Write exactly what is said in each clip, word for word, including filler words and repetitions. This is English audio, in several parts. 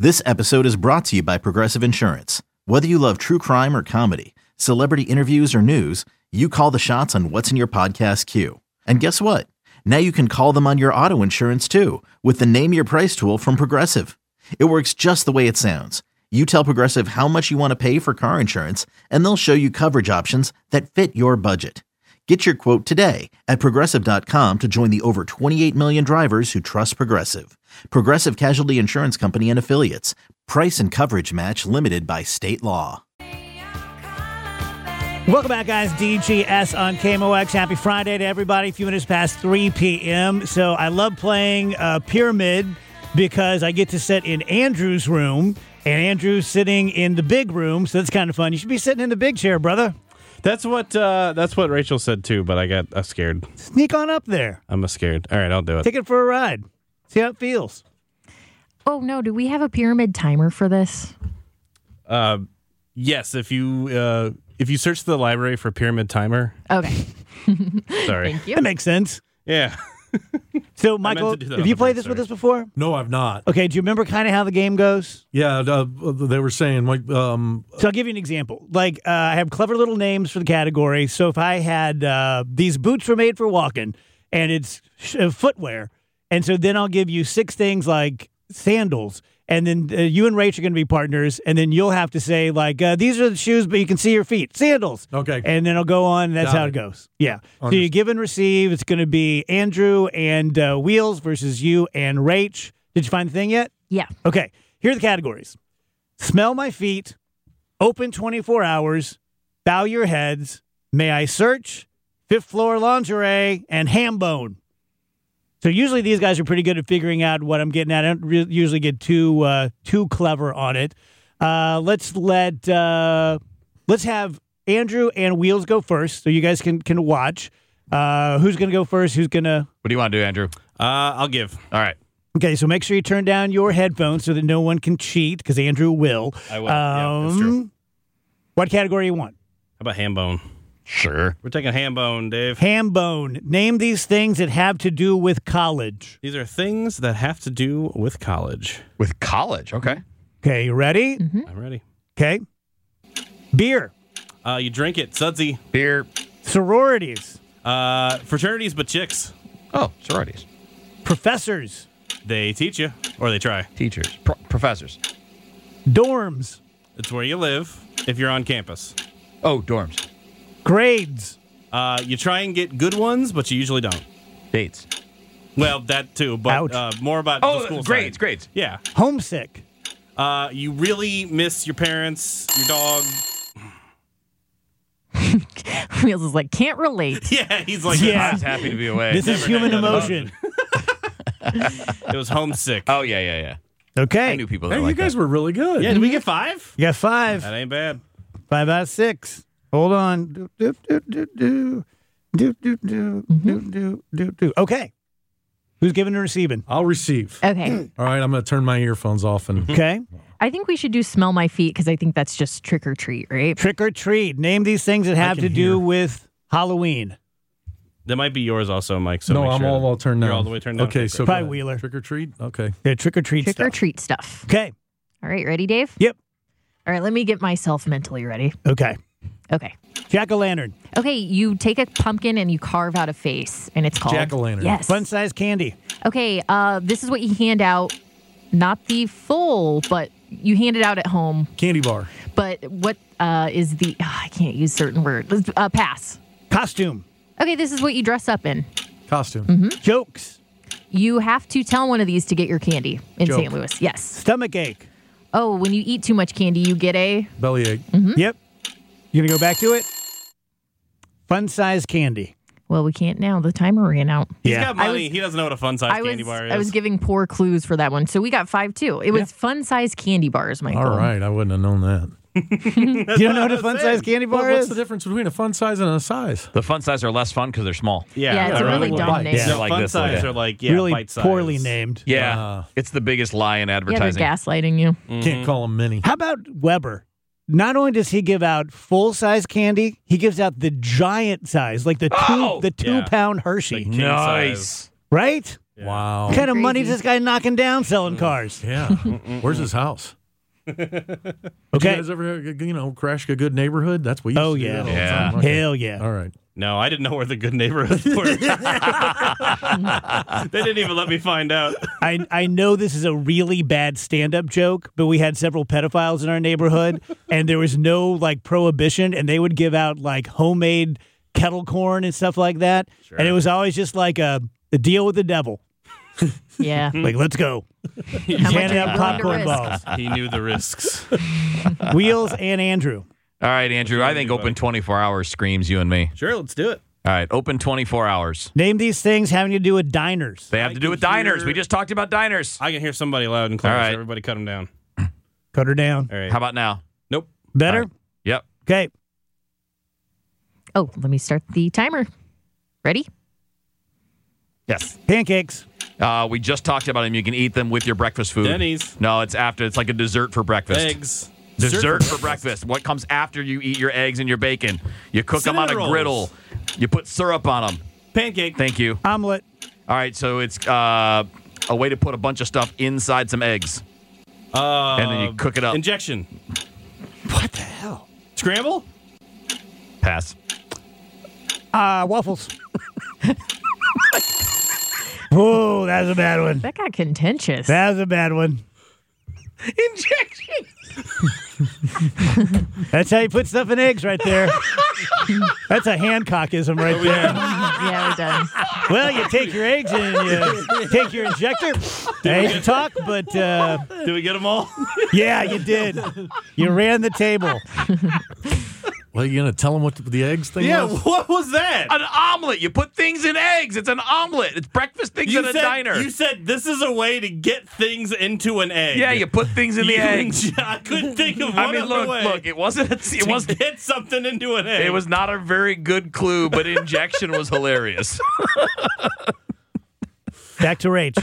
This episode is brought to you by Progressive Insurance. Whether you love true crime or comedy, celebrity interviews or news, you call the shots on what's in your podcast queue. And guess what? Now you can call them on your auto insurance too with the Name Your Price tool from Progressive. It works just the way it sounds. You tell Progressive how much you want to pay for car insurance, and they'll show you coverage options that fit your budget. Get your quote today at Progressive dot com to join the over twenty-eight million drivers who trust Progressive. Progressive Casualty Insurance Company and Affiliates. Price and coverage match limited by state law. Welcome back, guys. D G S on K M O X. Happy Friday to everybody. A few minutes past three p.m. So I love playing uh, Pyramid because I get to sit in Andrew's room, and Andrew's sitting in the big room, so that's kind of fun. You should be sitting in the big chair, brother. That's what uh, that's what Rachel said too, but I got uh, scared. Sneak on up there. I'm a scared. All right, I'll do it. Take it for a ride. See how it feels. Oh, no. Do we have a pyramid timer for this? Uh, yes, if you uh, if you search the library for pyramid timer. Okay. Sorry. Thank you. That makes sense. Yeah. So, Michael, have you played this with us before? No, I've not. Okay, do you remember kind of how the game goes? Yeah, uh, they were saying, like, um, So I'll give you an example. Like, uh, I have clever little names for the category. So if I had uh, these boots were made for walking, and it's sh- uh, footwear, and so then I'll give you six things like sandals, and then uh, you and Rach are going to be partners, and then you'll have to say, like, uh, these are the shoes, but you can see your feet. Sandals. Okay. And then I'll go on, and that's Got how it. it goes. Yeah. So Understood. you give and receive. It's going to be Andrew and uh, Wheels versus you and Rach. Did you find the thing yet? Yeah. Okay. Here are the categories. Smell my feet, open twenty-four hours, bow your heads, may I search, fifth floor lingerie, and ham bone. So usually these guys are pretty good at figuring out what I'm getting at. I don't re- usually get too uh, too clever on it. Uh, let's let uh, let's have Andrew and Wheels go first, so you guys can can watch. Uh, who's going to go first? Who's going to? What do you want to do, Andrew? Uh, I'll give. All right. Okay, so make sure you turn down your headphones so that no one can cheat, because Andrew will. I will. Yeah, that's true. What category you want? How about ham bone? Sure. We're taking ham bone, Dave. Ham bone. Name these things that have to do with college. These are things that have to do with college. With college, okay. Okay, you ready? Mm-hmm. I'm ready. Okay. Beer. Uh, you drink it, sudsy. Beer. Sororities. Uh, fraternities, but chicks. Oh, sororities. Professors. They teach you, or they try. Teachers. Pro- professors. Dorms. It's where you live if you're on campus. Oh, dorms. Grades. Uh, you try and get good ones, but you usually don't. Dates. Well, that too, Ouch. but uh, more about Oh, the school grades, side. grades. Yeah. Homesick. Uh, you really miss your parents, your dog. Wheels is like, can't relate. Yeah, he's like, Yeah. He's happy to be away. This is Never human had that emotion. it was homesick. Oh, yeah, yeah, yeah. I Okay. knew people that hey, like you guys that. were really good. Yeah, did we get five? You got five. That ain't bad. Five out of six. Hold on. Do, do, do, do, do. Do, do, do, do, do, do, do. Okay. Who's giving and receiving? I'll receive. Okay. All right, I'm going to turn my earphones off. and Okay. I think we should do smell my feet because I think that's just trick or treat, right? Trick or treat. Name these things that have can to do hear. with Halloween. That might be yours also, Mike. So No, make I'm sure all, all turned down. You're all the way turned down. Okay, so Probably go ahead. Wheeler. Trick or treat? Okay. Yeah, trick or treat Trick stuff. or treat stuff. Okay. All right, ready, Dave? Yep. All right, let me get myself mentally ready. Okay. Okay. Jack-o'-lantern. Okay, you take a pumpkin and you carve out a face, and it's called Jack-o'-lantern. Yes. Fun-sized candy. Okay, uh, this is what you hand out. Not the full, but you hand it out at home. Candy bar. But what uh, is the? Oh, I can't use certain words. Uh, pass. Costume. Okay, this is what you dress up in. Costume. Mm-hmm. Jokes. You have to tell one of these to get your candy in Joke. Saint Louis. Yes. Stomach ache. Oh, when you eat too much candy, you get a. Bellyache. Mm-hmm. Yep. You gonna go back to it? Fun-sized candy. Well, we can't now. The timer ran out. He's Yeah. got money. I was- he doesn't know what a fun size I was candy bar is. I was giving poor clues for that one, so we got five too. It was fun size candy bars, Michael. All right, I wouldn't have known that. You don't know what a fun-sized candy bar Well, what's is? the difference between a fun size and a size? The fun size are less fun because they're small. yeah, Yeah, it's a they're really like- dumb bites. name. Yeah. No, like fun this, size like- are like yeah, really bite size. poorly named. Yeah. Uh, it's the biggest lie in Yeah, they're advertising. gaslighting you. Can't call them mini. How about Weber? Not only does he give out full-size candy, he gives out the giant size, like the two Oh! the two Yeah. pound Hershey, Like king Nice. size. right? Wow. What kind of money is Crazy. this guy knocking down selling cars? Yeah. Where's his house? Did Okay. you guys ever, you know, crash a good neighborhood? That's what you Oh, used to yeah. do. all the Yeah. time. Okay. Hell yeah. All right. No, I didn't know where the good neighborhoods were. They didn't even let me find out. I, I know this is a really bad stand-up joke, but we had several pedophiles in our neighborhood, and there was no, like, prohibition, and they would give out, like, homemade kettle corn and stuff like that. And it was always just like a, a deal with the devil. Yeah. Like, let's go. How much Handing are you out willing to popcorn risk? balls. He knew the risks. Wheels and Andrew. All right, Andrew. I think open twenty-four hours screams you and me. Sure, let's do it. All right, open twenty-four hours. Name these things having to do with diners. They have I to do can with diners. hear- We just talked about diners. I can hear somebody loud and clear. All right. So everybody cut them down. Cut her down. All right. How about now? Nope. Better? All right. Yep. Okay. Oh, let me start the timer. Ready? Yes. Pancakes. Uh, we just talked about them. You can eat them with your breakfast food. Denny's. No, it's after. It's like a dessert for breakfast. Eggs. Dessert for breakfast. What comes after you eat your eggs and your bacon? You cook them on a Cinnamon rolls. griddle. You put syrup on them. Pancake. Thank you. Omelet. All right, so it's uh, a way to put a bunch of stuff inside some eggs. Uh, And then you cook it up. Injection. What the hell? Scramble. Pass. Uh, waffles. Whoa, that was a bad one. That got contentious. That was a bad one. Injection. That's how you put stuff in eggs right there. That's a Hancockism right there. Yeah, we're done. Well, you take your eggs and you take your injector. I hate to talk, but uh, Did we get them all? yeah, you did. You ran the table. Well, you going to tell them what the eggs thing Yeah. was? What was that? An omelet. You put things in eggs. It's an omelet. It's breakfast things in a said, diner. You said this is a way to get things into an egg. yeah, you put things in the You eggs. inje- I couldn't think of one I mean, other look, way look. It wasn't. It to wasn't. get something into an egg. It was not a very good clue, but injection was hilarious. Back to Rach.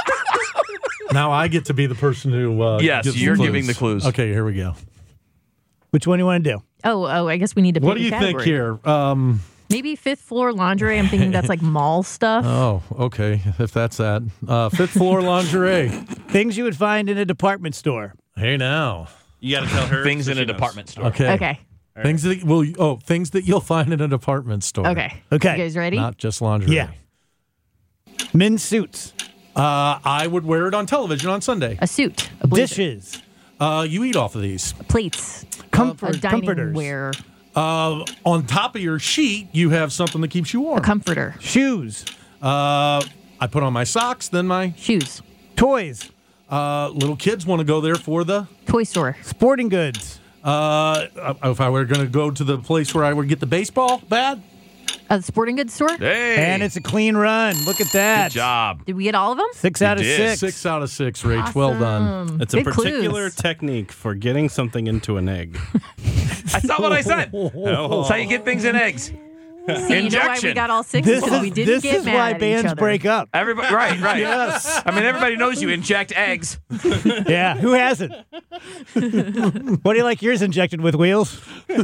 Now I get to be the person who. Uh, Yes, gives the you're clues. giving the clues. Okay, here we go. Which one do you want to do? Oh, oh, I guess we need to pick What do a you category. think here? Um, Maybe fifth floor lingerie. I'm thinking that's like mall stuff. oh, okay. If that's that. Uh, fifth floor lingerie. Things you would find in a department store. Hey, now. You got to tell her Things so in she a knows. department store. Okay. Okay. Things that well, oh, things that you'll find in a department store. Okay. Okay. You guys ready? Not just lingerie. Yeah. Men's suits. Uh, I would wear it on television on Sunday. A suit. A blazer. Dishes. Uh, you eat off of these. Plates. Comfort, A dining comforters. wear. Uh, on top of your sheet, you have something that keeps you warm. A comforter. Shoes. Uh, I put on my socks, then my Shoes. Toys. uh, little kids want to go there for the. Toy store. Sporting goods. Uh, if I were going to go to the place where I would get the baseball bat, A sporting goods store. Hey, And it's a clean run. Look at that. good job. Did we get all of them? Six out of did. six. six out of six, Rach. Well done. Awesome. It's a Good particular clues. technique for getting something into an egg. That's not what I said. Oh. That's how you get things in eggs. See, you know why we Injection. got all six? This Because is, we didn't this get is mad why at each bands other. break up. Everybody, right, right. Yes. I mean, everybody knows you inject eggs. Yeah, who hasn't? What do you like yours injected with, Wheels?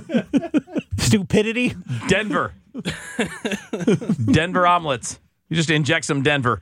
Stupidity? Denver. Denver omelets. You just inject some Denver.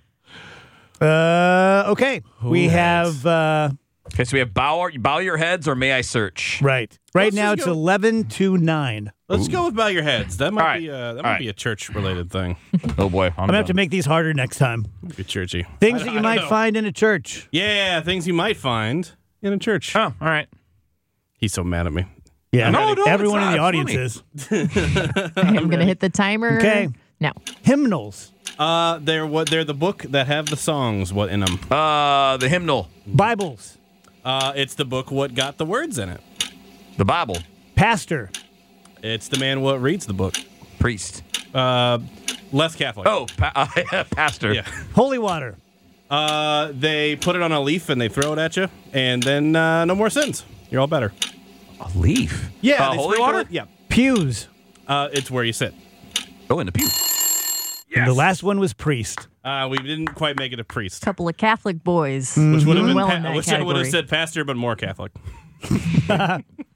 Uh, okay. we has? have, uh, Okay, so we have bow, bow your heads or may I search? right. Right Let's now just it's go- eleven to nine. Let's go with bow your heads. That might All right. be uh, that All might right. be a church related thing. Oh boy, I'm, I'm going to have to done. make these harder next time. Be churchy. Things I- that I you don't might know. find in a church. Yeah, things you might find in a church. Oh, all right. He's so mad at me. Yeah, No, no, everyone it's in the not. audience It's is. I'm going to hit the timer. Okay. No. Hymnals, Uh, they're what they're the book that have the songs what in them. Uh, the hymnal, Bibles, Uh, it's the book what got the words in it. the Bible, pastor, It's the man what reads the book. priest. Uh, less Catholic. Oh, pa- uh, pastor. yeah. holy water, Uh, they put it on a leaf and they throw it at you, and then uh, no more sins. You're all better. A leaf. Yeah, Uh, they holy sprinkle water. it- Yeah. pews. Uh, it's where you sit. Oh, in the pew. And the last one was priest. Uh, we didn't quite make it a priest, Couple of Catholic boys. which would have been. Well pa- in that I wish I would have category. said pastor, but more Catholic.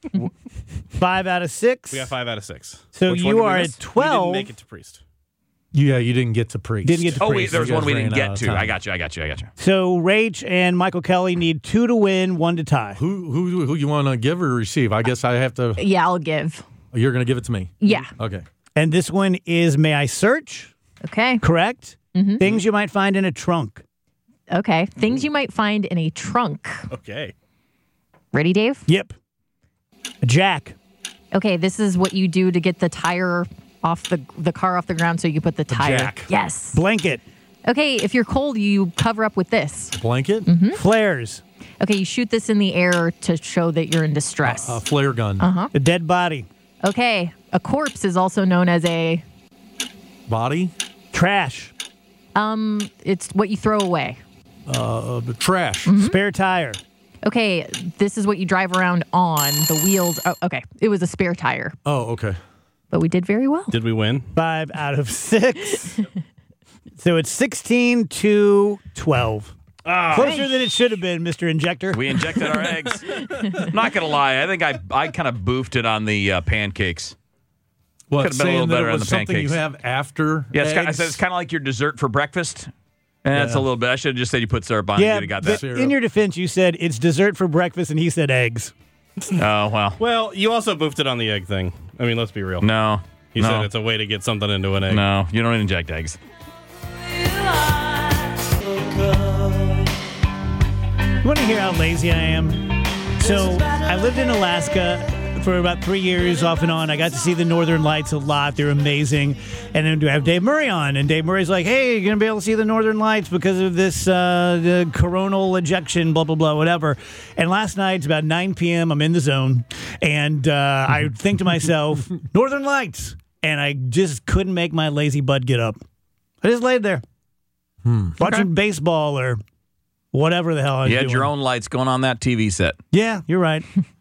Five out of six. We got five out of six. So Which one you did we are miss? at twelve. We didn't make it to priest. Yeah, you didn't get to Priest. Didn't get to Oh, wait, Priest. there was You one guys we ran didn't out get of to. time. I got you. I got you. I got you. So Rach and Michael Kelly need two to win, one to tie. Who who who you want to give or receive? I guess I have to. Yeah, I'll give. You're going to give it to me. Yeah. Okay. And this one is May I Search? Okay. Correct? Mm-hmm. Things you might find in a trunk. Okay. Things you might find in a trunk. Okay. Ready, Dave? Yep. A jack. Okay, this is what you do to get the tire off the the car off the ground so you put the tire. jack. Yes. Blanket. Okay, if you're cold, you cover up with this. Blanket. Mm-hmm. Flares. Okay, you shoot this in the air to show that you're in distress. A flare gun. Uh-huh. A dead body. Okay, a corpse is also known as a Body. Trash. um it's what you throw away. Uh, the trash. Mm-hmm. Spare tire. Okay, this is what you drive around on. The wheels. Oh, okay, it was a spare tire, Oh, okay. but we did very well. Did we win? Five out of six. So it's sixteen to twelve. Closer than it should have been, Mister Injector. We injected our eggs. I'm not going to lie. I think I I kind of boofed it on the uh, pancakes. What, Could've been a saying little that better it on was the something pancakes. you have after Yeah, it's kinda, I eggs? said it's kind of like your dessert for breakfast. And that's a Yeah. little bit. I should have just said you put syrup on it. Yeah, You'd have got but that. Syrup. in your defense, you said it's dessert for breakfast, and he said eggs. Oh, well. Well, you also boofed it on the egg thing. I mean, let's be real. No. You no. said it's a way to get something into an egg. No, you don't inject eggs. You want to hear how lazy I am? So I lived in Alaska for about three years off and on. I got to see the Northern Lights a lot. They're amazing. And then we have Dave Murray on. And Dave Murray's like, hey, you're going to be able to see the Northern Lights because of this uh, the coronal ejection, blah, blah, blah, whatever. And last night, it's about nine p.m. I'm in the zone. And uh, I think to myself, Northern Lights. And I just couldn't make my lazy butt get up. I just laid there watching baseball or whatever the hell I was You had doing. your own lights going on that T V set. Yeah, you're right.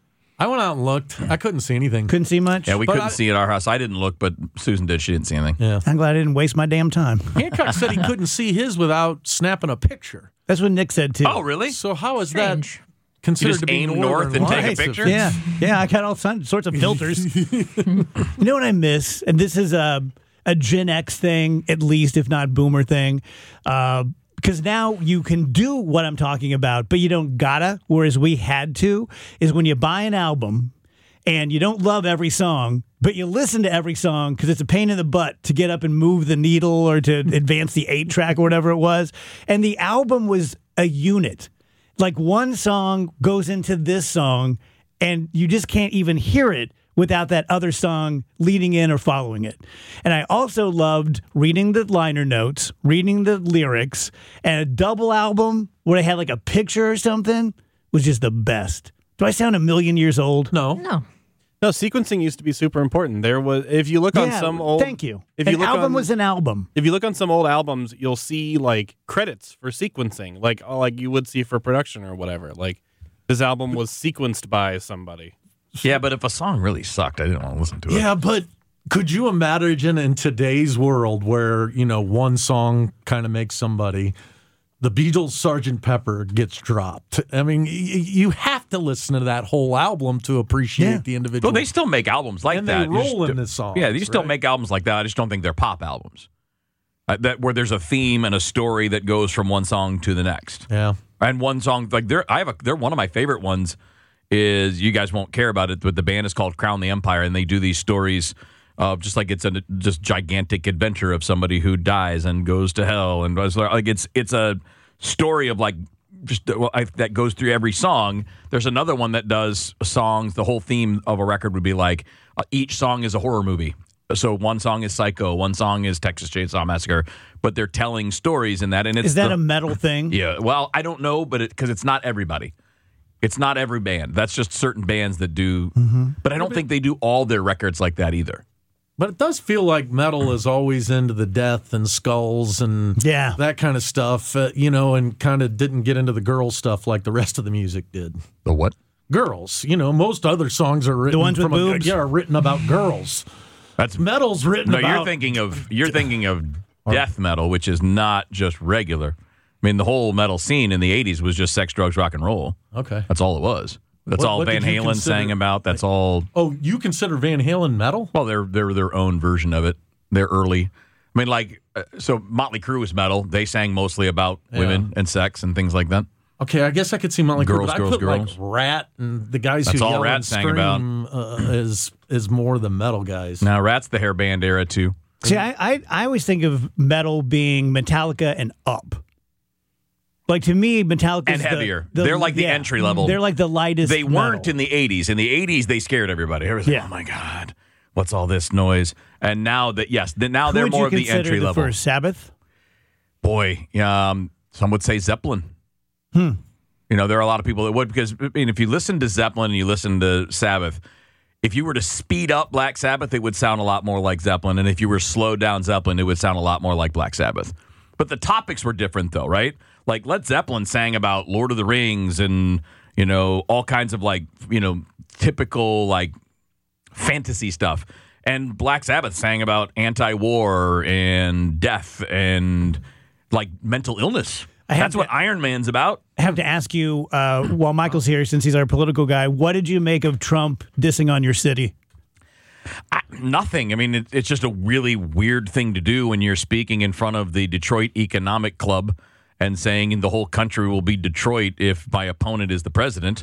I went out and looked. I couldn't see anything. Couldn't see much. Yeah, we But couldn't I- see at our house. I didn't look, but Susan did. She didn't see anything. Yeah. I'm glad I didn't waste my damn time. Hancock said he couldn't see his without snapping a picture. That's what Nick said, too. Oh, really? So how is Strange. that considered You just to be aim Northern north and take a Lights? picture? Yeah. Yeah, I got all sorts of filters. You know what I miss? And this is a, a Gen X thing, at least, if not boomer thing. Uh, because now you can do what I'm talking about, but you don't gotta, whereas we had to, is when you buy an album and you don't love every song, but you listen to every song because it's a pain in the butt to get up and move the needle or to advance the eight track or whatever it was. And the album was a unit. Like one song goes into this song and you just can't even hear it without that other song leading in or following it. And I also loved reading the liner notes, reading the lyrics, and a double album where they had like a picture or something was just the best. Do I sound a million years old? No. No. No, sequencing used to be super important. There was, if you look on Yeah, some old, thank you. If An you look album on, was an album. if you look on some old albums, you'll see like credits for sequencing, like oh, like you would see for production or whatever. Like this album was sequenced by somebody. Yeah, but if a song really sucked, I didn't want to listen to it. Yeah, but could you imagine in today's world where, you know, one song kind of makes somebody, the Beatles' Sergeant Pepper gets dropped? I mean, y- you have to listen to that whole album to appreciate Yeah. the individual. Well, they still make albums like And they that. You roll just- in the songs, Yeah, they still right? make albums like that. I just don't think they're pop albums. Uh, that where there's a theme and a story that goes from one song to the next. Yeah. And one song like they're I have a they're one of my favorite ones is you guys won't care about it, but the band is called Crown the Empire, and they do these stories of just like it's a just gigantic adventure of somebody who dies and goes to hell, and was like it's it's a story of like just well, I, that goes through every song. There's another one that does songs. The whole theme of a record would be like uh, each song is a horror movie. So one song is Psycho, one song is Texas Chainsaw Massacre, but they're telling stories in that. And it's Is that the, a metal thing? yeah? Well, I don't know, but because it, it's not everybody. It's not every band. That's just certain bands that do. Mm-hmm. But I don't think they do all their records like that either. But it does feel like metal is always into the death and skulls and Yeah. that kind of stuff, uh, you know, and kind of didn't get into the girl stuff like the rest of the music did. The what? Girls, you know, most other songs are written ones with from a, boobs? yeah, are written about girls. That's Metal's written no. about. You're thinking of you're thinking of death metal, which is not just regular. I mean, the whole metal scene in the eighties was just sex, drugs, rock and roll. Okay. That's all it was. That's What- all what Van did you Halen consider- sang about. That's all. Oh, you consider Van Halen metal? Well, they're they're their own version of it. They're early. I mean, like, uh, so Motley Crue was metal. They sang mostly about Yeah. women and sex and things like that. Okay, I guess I could see Motley Crue, Girls, but girls, I put girls. like Rat and the guys That's who all yell Rat and sang about. scream uh, is is more the metal guys. Now, Rat's the hair band era, too. See, I, I I always think of metal being Metallica and up. Like, to me, Metallica And heavier. They're like the entry level. They're like the lightest. They weren't metal. in the eighties. In the eighties, they scared everybody. Everybody was like, Yeah. oh, my God, what's all this noise? And now that, yes, the, now Who they're would more you of the consider entry the level. First Sabbath. Boy, um, some would say Zeppelin. Hmm. You know, there are a lot of people that would, because I mean, if you listen to Zeppelin and you listen to Sabbath, if you were to speed up Black Sabbath, it would sound a lot more like Zeppelin. And if you were to slow down Zeppelin, it would sound a lot more like Black Sabbath. But the topics were different, though, right? Like, Led Zeppelin sang about Lord of the Rings and, you know, all kinds of, like, you know, typical, like, fantasy stuff. And Black Sabbath sang about anti-war and death and, like, mental illness. I have That's to- what Iron Man's about. I have to ask you, uh, while Michael's here, since he's our political guy, what did you make of Trump dissing on your city? I, nothing. I mean, it, it's just a really weird thing to do when you're speaking in front of the Detroit Economic Club and saying the whole country will be Detroit if my opponent is the president.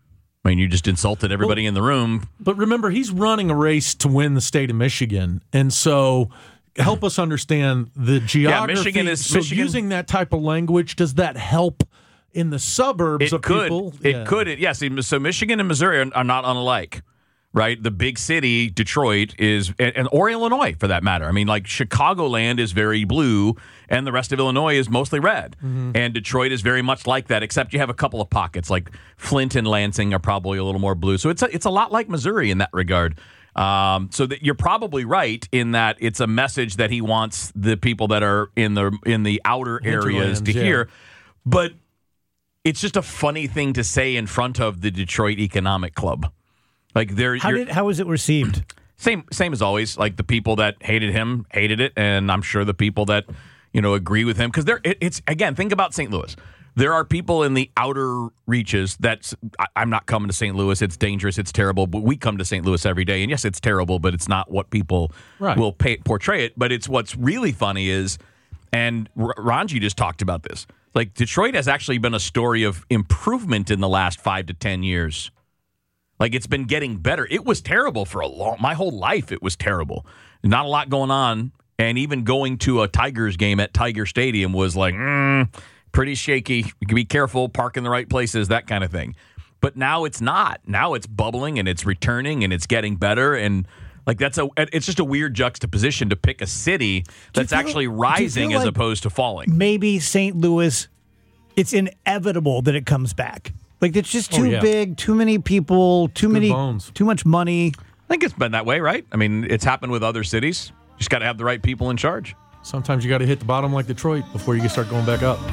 I mean, you just insulted everybody Well, in the room. But remember, he's running a race to win the state of Michigan, and so help us understand the geography. Michigan is- so Michigan- using that type of language, does that help in the suburbs It of could. people? It Yeah. could. It, yes. So Michigan and Missouri are, are not unlike, right? The big city, Detroit, is, and, and or Illinois for that matter. I mean, like Chicagoland is very blue, and the rest of Illinois is mostly red. Mm-hmm. And Detroit is very much like that, except you have a couple of pockets, like Flint and Lansing are probably a little more blue. So it's a, it's a lot like Missouri in that regard. Um, so that you're probably right in that it's a message that he wants the people that are in the in the outer areas to Hinterlands, yeah. hear, but it's just a funny thing to say in front of the Detroit Economic Club. Like they're How you're- did how was it received? same same as always. Like the people that hated him hated it, and I'm sure the people that you know agree with him because they're it, it's again think about Saint Louis. There are people in the outer reaches that I, I'm not coming to Saint Louis. It's dangerous. It's terrible. But we come to Saint Louis every day, and yes, it's terrible. But it's not what people Right. will pay, portray it. But it's what's really funny is, and R- Ranji just talked about this. Like Detroit has actually been a story of improvement in the last five to ten years. Like it's been getting better. It was terrible for a long, my whole life. It was terrible. Not a lot going on, and even going to a Tigers game at Tiger Stadium was like mm, pretty shaky. You can be careful, park in the right places, that kind of thing. But now it's not. Now it's bubbling and it's returning and it's getting better and. Like that's a, it's just a weird juxtaposition to pick a city that's feel- actually do you rising feel as like- opposed to falling. Maybe Saint Louis, it's inevitable that it comes back. Like it's just Oh, too yeah. big, too many people, too many, bones. too much money. I think it's been that way, right? I mean, it's happened with other cities. You just got to have the right people in charge. Sometimes you got to hit the bottom like Detroit before you can start going back up.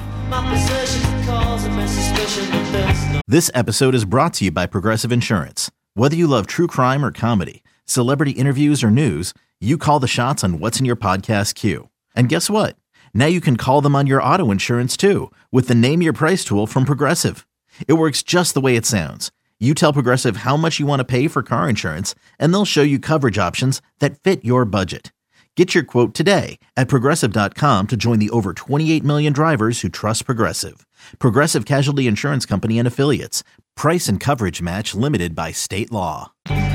This episode is brought to you by Progressive Insurance. Whether you love true crime or comedy, celebrity interviews or news, you call the shots on what's in your podcast queue. And guess what? Now you can call them on your auto insurance too with the Name Your Price tool from Progressive. It works just the way it sounds. You tell Progressive how much you want to pay for car insurance, and they'll show you coverage options that fit your budget. Get your quote today at Progressive dot com to join the over twenty-eight million drivers who trust Progressive. Progressive Casualty Insurance Company and Affiliates. Price and coverage match limited by state law.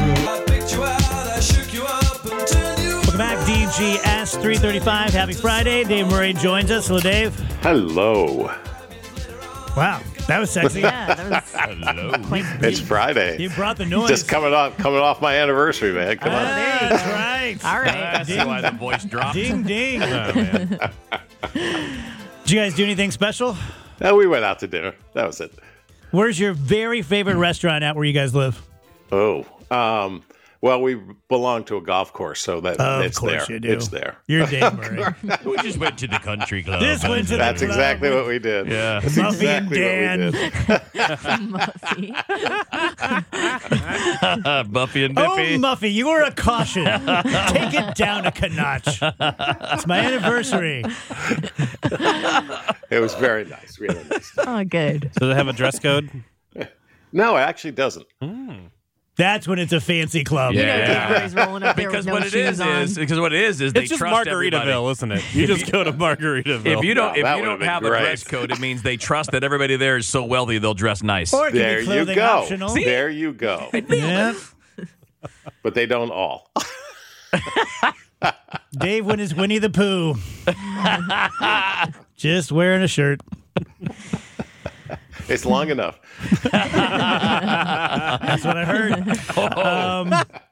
Welcome back, D G S three thirty-five. Happy Friday. Dave Murray joins us. Hello, Dave. Hello. Wow, that was sexy. Yeah, that was quite It's Friday. You brought the noise. Just coming off coming off my anniversary, man. Come Ah, on. there you That's go. right. All right. That's why the voice dropped. Ding, ding. Oh, man. Did you guys do anything special? No, we went out to dinner. That was it. Where's your very favorite restaurant at where you guys live? Oh. Um well, we belong to a golf course, so that Of it's course there. you do. It's there. You're Dave Murray. We just went to the country club. This went to the That's club exactly with what we did. Yeah. That's Muffy and exactly what we Dan. did. Muffy. Buffy and Oh, Biffy. Muffy, you were a caution. Take it down a notch. It's my anniversary. It was very nice, really nice. Oh, good. Does it have a dress code? No, it actually doesn't. That's when it's a fancy club. You know, Yeah. Dave Barry's rolling up there Because with no what it shoes is on. is because what it is is they It's just trust everybody. Margaritaville, isn't it? You just go to Margaritaville. If you don't, Wow, if that you would've don't been have a great. dress code, it means they trust that everybody there is so wealthy they'll dress nice. Or it can There be you clothing go. optional. There you go. Yeah. But they don't all. Dave went as Winnie the Pooh. Just wearing a shirt. It's long enough. That's what I heard. Um,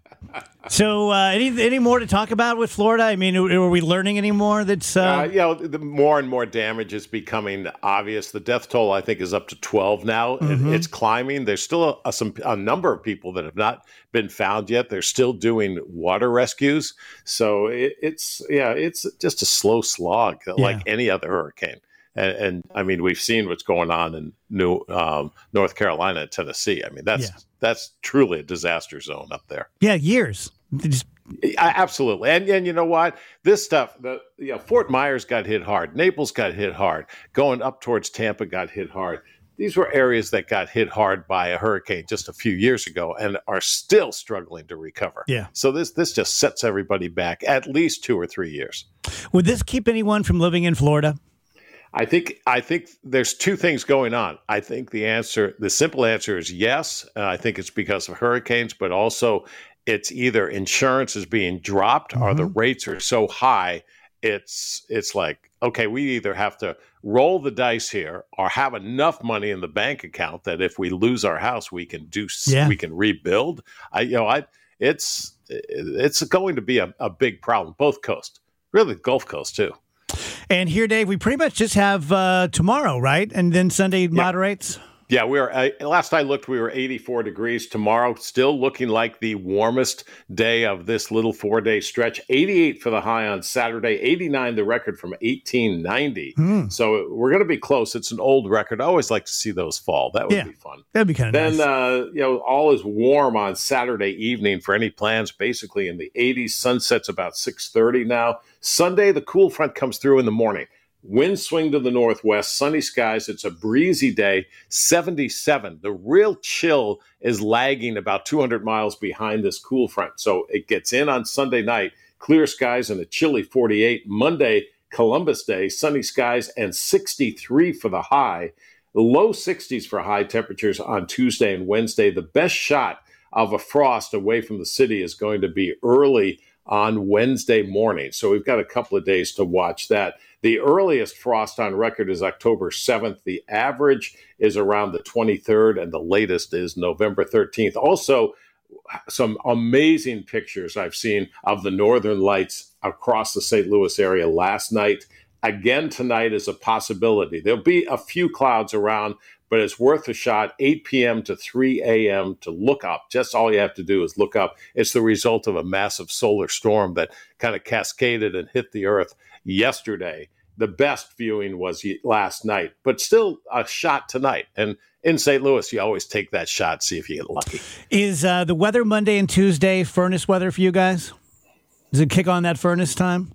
so, uh, any any more to talk about with Florida? I mean, are, are we learning any more? That's uh, Uh, you know, the more and more damage is becoming obvious. The death toll, I think, is up to twelve now. Mm-hmm. It, it's climbing. There's still a, some a number of people that have not been found yet. They're still doing water rescues. So it, it's yeah, it's just a slow slog, like any other hurricane. And, and I mean, we've seen what's going on in New um, North Carolina and Tennessee. I mean, that's Yeah. that's truly a disaster zone up there. yeah, years. They just- I- Absolutely, and and you know what? This stuff, the you know, Fort Myers got hit hard, Naples got hit hard, going up towards Tampa got hit hard. These were areas that got hit hard by a hurricane just a few years ago and are still struggling to recover. Yeah. So this this just sets everybody back at least two or three years. would this keep anyone from living in Florida? I think I think there's two things going on. I think the answer, the simple answer is yes. Uh, I think it's because of hurricanes, but also it's either insurance is being dropped or the rates are so high. It's it's like, okay, we either have to roll the dice here or have enough money in the bank account that if we lose our house, we can do s- Yeah. we can rebuild. I you know I it's it's going to be a, a big problem. Both coasts, really, the Gulf Coast too. And here, Dave, we pretty much just have uh, tomorrow, right? And then Sunday moderates. Yeah, we were. Uh, last I looked, we were eighty-four degrees. Tomorrow, still looking like the warmest day of this little four-day stretch. eighty-eight for the high on Saturday. eighty-nine the record from eighteen ninety. Hmm. So we're going to be close. It's an old record. I always like to see those fall. That would Yeah. be fun. That'd be kind of Then, nice. uh, you know, all is warm on Saturday evening for any plans, basically in the eighties. Sunset's about six thirty now. Sunday, the cool front comes through in the morning. Wind swing to the northwest, sunny skies. It's a breezy day, seventy-seven. The real chill is lagging about two hundred miles behind this cool front. So it gets in on Sunday night, clear skies and a chilly forty-eight. Monday, Columbus Day, sunny skies and sixty-three for the high. Low sixties for high temperatures on Tuesday and Wednesday. The best shot of a frost away from the city is going to be early on Wednesday morning. So we've got a couple of days to watch that. The earliest frost on record is October seventh. The average is around the twenty-third, and the latest is November thirteenth. Also, some amazing pictures I've seen of the northern lights across the Saint Louis area last night. Again, tonight is a possibility. There'll be a few clouds around, but it's worth a shot. eight p.m. to three a.m. to look up. Just all you have to do is look up. It's the result of a massive solar storm that kind of cascaded and hit the earth yesterday. The best viewing was last night, but still a shot tonight. And in Saint Louis, you always take that shot, see if you get lucky. Is uh, the weather Monday and Tuesday furnace weather for you guys? Does it kick on that furnace time?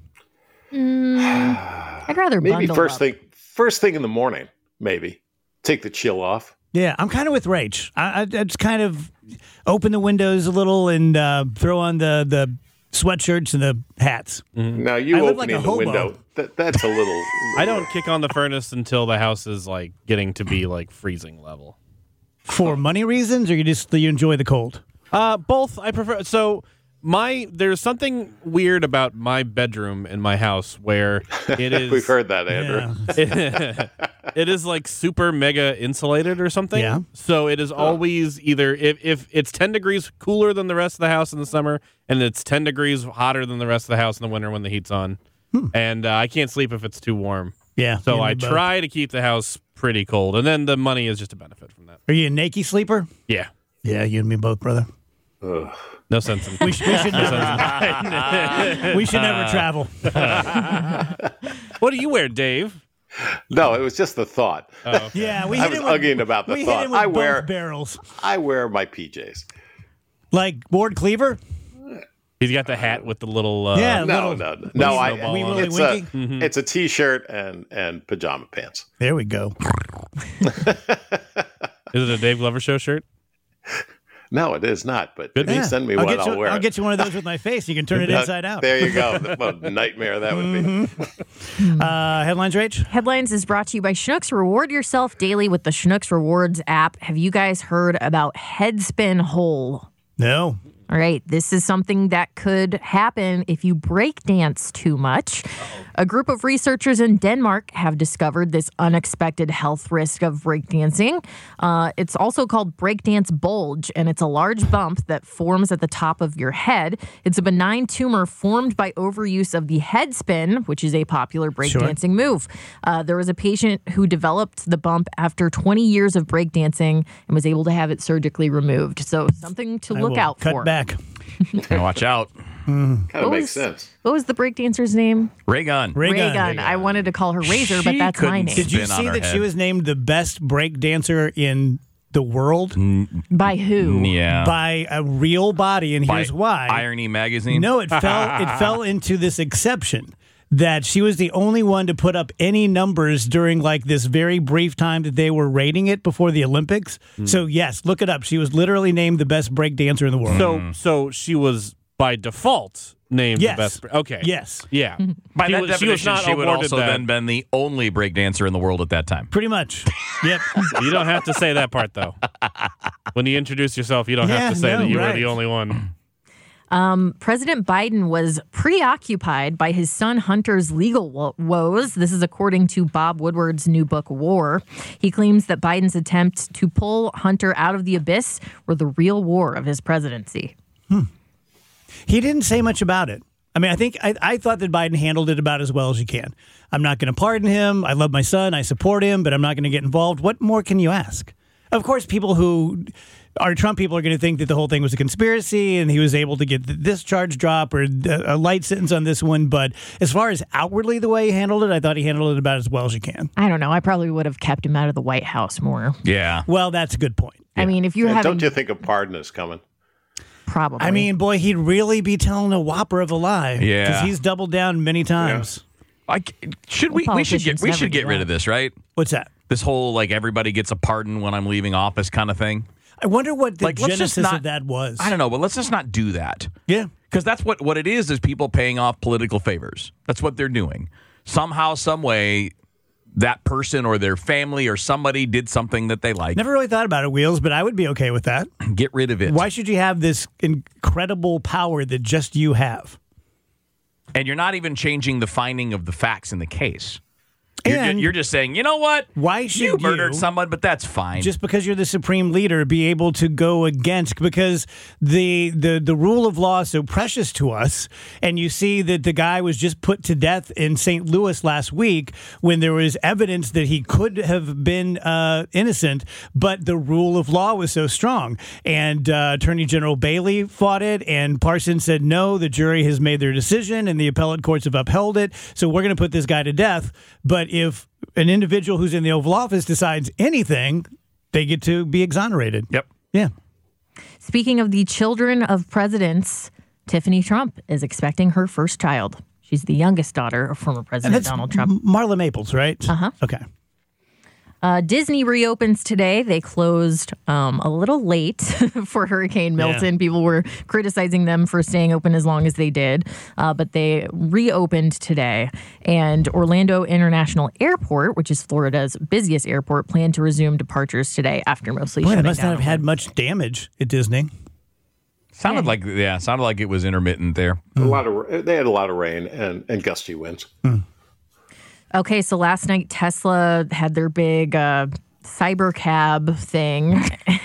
I'd rather Maybe bundle first up. thing, first thing in the morning, maybe. Take the chill off. Yeah, I'm kind of with Rach. I, I, I just kind of open the windows a little and uh, throw on the, the sweatshirts and the hats. Now, you I live like opening a the hobo. window, that, that's a little... I don't kick on the furnace until the house is like getting to be like freezing level. For money reasons, or you just you enjoy the cold? Uh, both. I prefer. So my there's something weird about my bedroom in my house where it is. We've heard that, Andrew. Yeah. It is like super mega insulated or something. Yeah. So it is always either if, if it's ten degrees cooler than the rest of the house in the summer, and it's ten degrees hotter than the rest of the house in the winter when the heat's on, and uh, I can't sleep if it's too warm. Yeah. So you I and me both. try to keep the house pretty cold, and then the money is just a benefit from that. Are you a naked sleeper? Yeah. Yeah, you and me both, brother. No sense in. We, sh- we should never. we should never travel. What do you wear, Dave? No, it was just the thought. Yeah, we I hit was him with, arguing about the we thought. hit him with I both wear- barrels. I wear my P Js. Like Ward Cleaver? He's got the hat with the little. Uh, Yeah. No, little- no, no. No, I, snowball Wee on Willie it. it's, a, Winky? it's a T-shirt and, and pajama pants. There we go. Is it a Dave Glover Show shirt? No, it is not. But Good. if you Yeah. send me I'll one, get I'll you, wear I'll it. get you one of those with my face. You can turn it Uh, inside out. There you go. What a nightmare that would be. Uh, headlines, Rach? Headlines is brought to you by Schnucks. Reward yourself daily with the Schnucks Rewards app. Have you guys heard about Headspin Hole? No. All right, this is something that could happen if you breakdance too much. A group of researchers in Denmark have discovered this unexpected health risk of breakdancing. Uh, it's also called breakdance bulge, and it's a large bump that forms at the top of your head. It's a benign tumor formed by overuse of the head spin, which is a popular breakdancing move. Uh, there was a patient who developed the bump after twenty years of breakdancing and was able to have it surgically removed. So something to I look will out cut for. back. Watch out. Kind of What makes was- sense. What was the breakdancer's name? Ray gun. Ray gun. Ray Gun. I wanted to call her Razor, but She that's my couldn't name. Did you Spin on see her that she head. was named the best break dancer in the world By who? Yeah. by a real body? And By here's why. Irony Magazine. No, it fell. It fell into this exception that she was the only one to put up any numbers during like this very brief time that they were rating it before the Olympics. So yes, look it up. She was literally named the best break dancer in the world. So, so she was by default named Yes. the best. Okay. Yes, Yeah. By she that was, definition, she was not she would awarded also that. then been the only breakdancer in the world at that time. pretty much. Yep. You don't have to say that part though. When you introduce yourself, you don't Yeah, have to say no, that you were right. the only one. Um, President Biden was preoccupied by his son Hunter's legal wo- woes. This is according to Bob Woodward's new book, War. He claims that Biden's attempt to pull Hunter out of the abyss were the real war of his presidency. He didn't say much about it. I mean, I think I, I thought that Biden handled it about as well as you can. I'm not going to pardon him. I love my son. I support him, but I'm not going to get involved. What more can you ask? Of course, people who are Trump people are going to think that the whole thing was a conspiracy and he was able to get this charge drop or a light sentence on this one. But as far as outwardly the way he handled it, I thought he handled it about as well as you can. I don't know. I probably would have kept him out of the White House more. Yeah. Well, that's a good point. I mean, if you're And having don't you think a pardon is coming? probably. I mean, boy, he'd really be telling a whopper of a lie. Yeah. Because he's doubled down many times. I c should we? Well, We should get. politicians We never should do get rid that. of this, right? What's that? This whole like everybody gets a pardon when I'm leaving office kind of thing. I wonder what the Like, let's just genesis not- of that was. I don't know, but let's just not do that. Yeah. Because that's what, what it is, is people paying off political favors. That's what they're doing. Somehow, some way, that person or their family or somebody did something that they like. Never really thought about it, Wheels, but I would be okay with that. Get rid of it. Why should you have this incredible power that just you have? And you're not even changing the finding of the facts in the case. You're, ju- And you're just saying, you know what? why should you murdered you- someone, but that's fine. just because you're the supreme leader, be able to go against, because the the the rule of law is so precious to us. And you see that the guy was just put to death in Saint Louis last week when there was evidence that he could have been uh, innocent, but the rule of law was so strong. And uh, Attorney General Bailey fought it, and Parsons said no. The jury has made their decision, and the appellate courts have upheld it. So we're going to put this guy to death. But if an individual who's in the Oval Office decides anything, they get to be exonerated. Yep. Yeah. Speaking of the children of presidents, Tiffany Trump is expecting her first child. She's the youngest daughter of former And President that's Donald Trump. M- Marla Maples, right? Uh-huh. Okay. Uh, Disney reopens today. They closed um, a little late for Hurricane Milton. Yeah. People were criticizing them for staying open as long as they did, uh, but they reopened today. And Orlando International Airport, which is Florida's busiest airport, planned to resume departures today after mostly Boy, they shutting must down. not have had much damage at Disney. Sounded like yeah, sounded like it was intermittent there. A lot of they had a lot of rain and, and gusty winds. Okay, so last night Tesla had their big uh, Cybercab thing.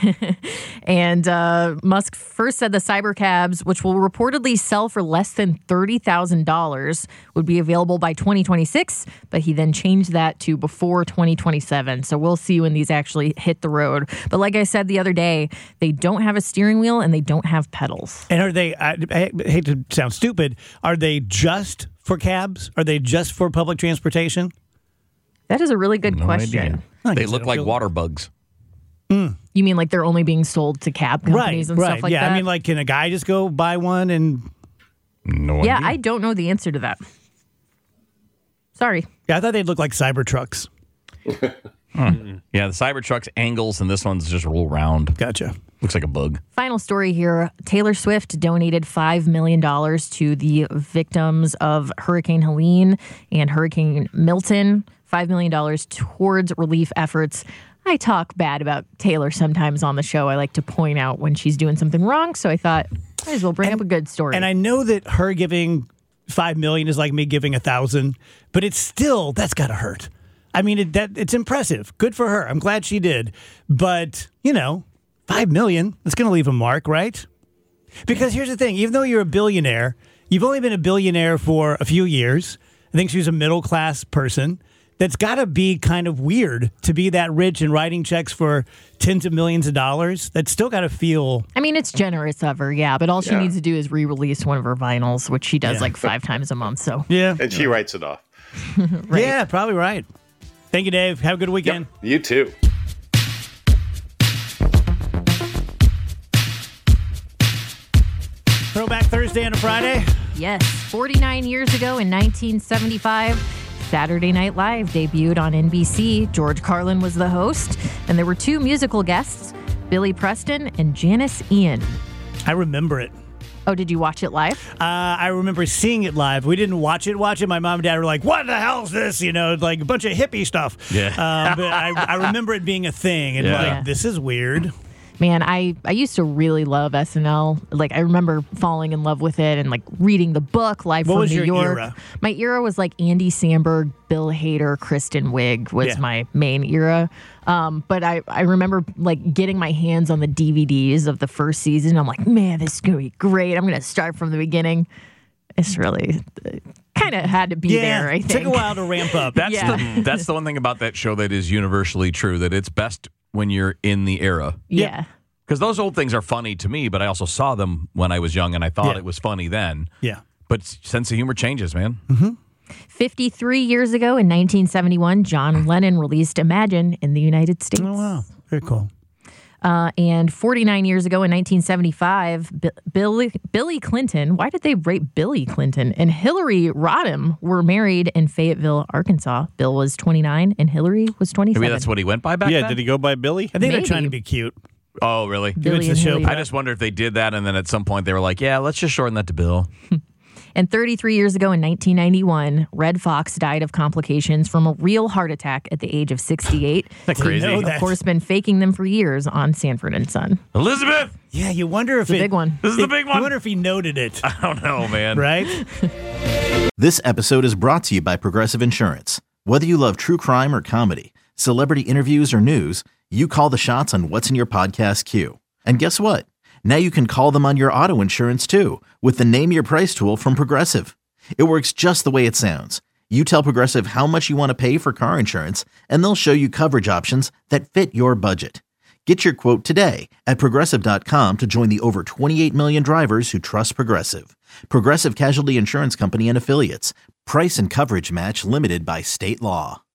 and uh, Musk first said the Cybercabs, which will reportedly sell for less than thirty thousand dollars, would be available by twenty twenty-six, but he then changed that to before twenty twenty-seven. So we'll see when these actually hit the road. But like I said the other day, they don't have a steering wheel and they don't have pedals. And are they, I, I hate to sound stupid, are they just for cabs? Are they just for public transportation? That is a really good No question. idea. I They guess I look don't like feel- water bugs. You mean like they're only being sold to cab companies Right, and right. stuff like yeah, that? I mean, like, can a guy just go buy one and... No Yeah, idea. I don't know the answer to that. Sorry. Yeah, I thought they'd look like Cybertrucks. Hmm. Yeah, the Cybertruck's angles and this one's just roll round. Gotcha. Looks like a bug. Final story here. Taylor Swift donated five million dollars to the victims of Hurricane Helene and Hurricane Milton. five million dollars towards relief efforts. I talk bad about Taylor sometimes on the show. I like to point out when she's doing something wrong. So I thought, might as well bring And- up a good story. And I know that her giving five million is like me giving a thousand, but it's still, that's got to hurt. I mean, it, that it's impressive. Good for her. I'm glad she did. But, you know, five million, that's going to leave a mark, right? Because here's the thing. Even though you're a billionaire, you've only been a billionaire for a few years. I think she was a middle-class person. That's got to be kind of weird to be that rich and writing checks for tens of millions of dollars. That's still got to feel... I mean, it's generous of her, yeah, but all she Yeah. needs to do is re-release one of her vinyls, which she does Yeah. like five times a month. So Yeah. And she writes it off. Yeah, probably right. Thank you, Dave. Have a good weekend. Yep, you too. Throwback Thursday and a Friday. yes, forty-nine years ago in nineteen seventy-five, Saturday Night Live debuted on N B C. George Carlin was the host, and there were two musical guests, Billy Preston and Janice Ian. I remember it. Oh, did you watch it live? Uh, I remember seeing it live. We didn't watch it. Watch it. My mom and dad were like, "What the hell is this?" You know, like a bunch of hippie stuff. Yeah. Uh, but I, I remember it being a thing, and Yeah. like, Yeah. this is weird. Man, I, I used to really love S N L. Like, I remember falling in love with it and, like, reading the book live What from was New your York. era? My era was, like, Andy Samberg, Bill Hader, Kristen Wiig was Yeah. my main era. Um, but I, I remember, like, getting my hands on the D V Ds of the first season. I'm like, man, this is going to be great. I'm going to start from the beginning. It's really kind of had to be Yeah, there, I it think. took a while to ramp up. That's Yeah. the that's the one thing about that show that is universally true, that it's best when you're in the era. Yeah. Because those old things are funny to me, but I also saw them when I was young and I thought Yeah. it was funny then. Yeah. But sense of humor changes, man. fifty-three years ago in nineteen seventy-one, John Lennon released Imagine in the United States. Oh wow, very cool. Uh, and forty-nine years ago in nineteen seventy-five, B- Billy, Billy Clinton, why did they rate Billy Clinton? And Hillary Rodham were married in Fayetteville, Arkansas. Bill was twenty-nine and Hillary was twenty-seven. Maybe that's what he went by back Yeah, then? did he go by Billy? I think Maybe. they're trying to be cute. Oh, really? Billy it's the and show. Hillary. I just wonder if they did that and then at some point they were like, yeah, let's just shorten that to Bill. And thirty-three years ago in nineteen ninety-one, Red Fox died of complications from a real heart attack at the age of sixty-eight. Isn't that crazy? know Of that. course, been faking them for years on Sanford and Son. Elizabeth! Yeah, you wonder if It's a it, big one. This is the big You one. wonder if he noted it, I don't know, man. right? This episode is brought to you by Progressive Insurance. Whether you love true crime or comedy, celebrity interviews or news, you call the shots on what's in your podcast queue. And guess what? Now you can call them on your auto insurance too with the Name Your Price tool from Progressive. It works just the way it sounds. You tell Progressive how much you want to pay for car insurance, and they'll show you coverage options that fit your budget. Get your quote today at Progressive dot com to join the over twenty-eight million drivers who trust Progressive. Progressive Casualty Insurance Company and Affiliates. Price and coverage match limited by state law.